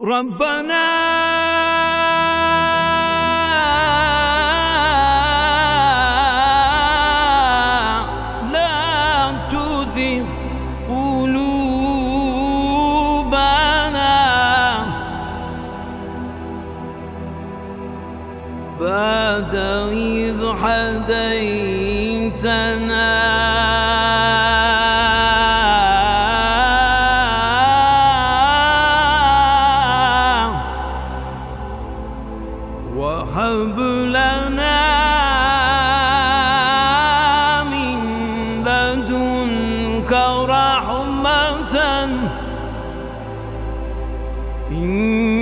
ربنا لا تزغ قلوبنا بعد إذ هديتنا وهب لنا من لدنك رحمة